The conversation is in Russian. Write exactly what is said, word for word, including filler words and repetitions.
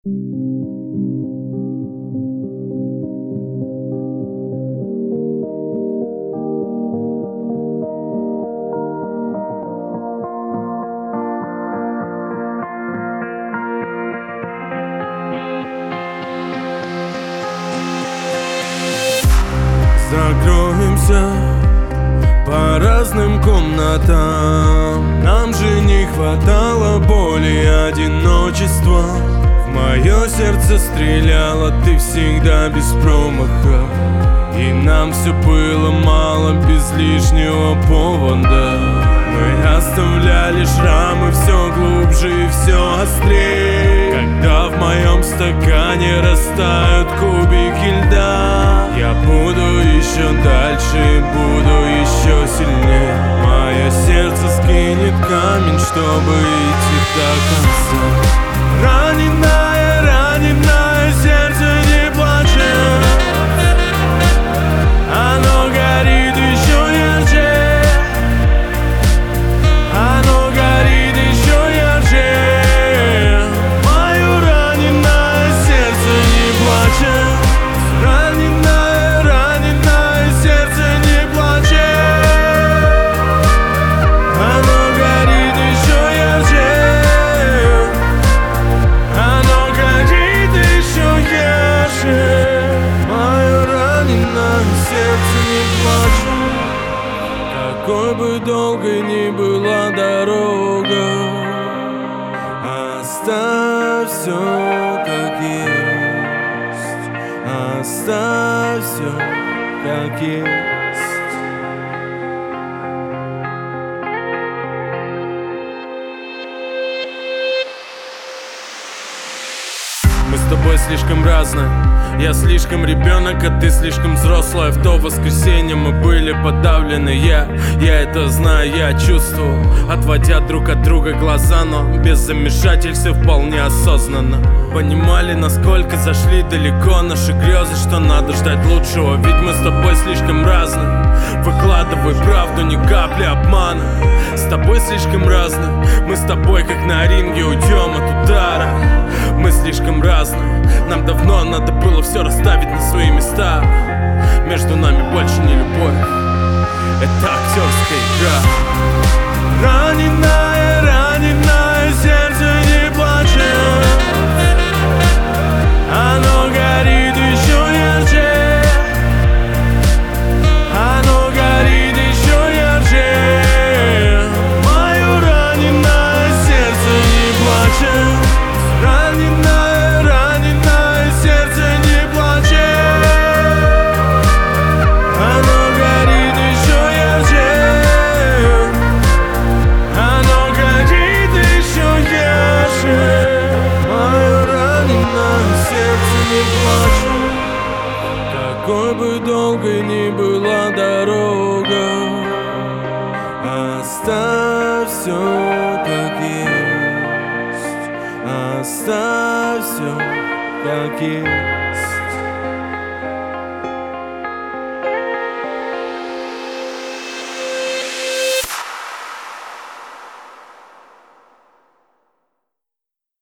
Закроемся по разным комнатам. Нам же не хватало боли и одиночества. В мое сердце стреляла ты всегда без промаха, и нам все было мало без лишнего повода. Мы оставляли шрамы все глубже и все острее. Когда в моем стакане растают кубики льда, я буду еще дальше, буду еще сильнее. Мое сердце скинет камень, чтобы идти до конца. Раненое, раненое сердце не плачет, оно горит еще ярче, оно горит еще ярче. Мое раненое сердце не плачет, раненое, раненое сердце не плачет, оно горит еще ярче, оно горит еще ярче. Мое раненое сердце не плачет. Какой бы долгой ни была дорога, оставь все как есть, оставь все как есть. Мы с тобой слишком разные. Я слишком ребенок, а ты слишком взрослая. В то воскресенье мы были подавлены. Я, я это знаю, я чувствовал, отводя друг от друга глаза, но без замешательств и вполне осознанно. Понимали, насколько зашли далеко наши грезы, что надо ждать лучшего, ведь мы с тобой слишком разные. Выкладывай правду, ни капли обмана. С тобой слишком разные. Мы с тобой как на ринге уйдем от удара. Мы слишком разные. Нам давно надо было все расставить на свои места. Между нами больше не любовь, это актерская игра. Раненое, раненое сердце не плачет, оно горит еще ярче, оно горит еще ярче. Мое раненое сердце не плачет, раненое, раненое сердце не плачет, оно горит еще ярче, оно горит еще ярче. Мое раненое сердце не плачет. Какой бы долгой ни была дорога, оставь все как есть, оставь все как есть.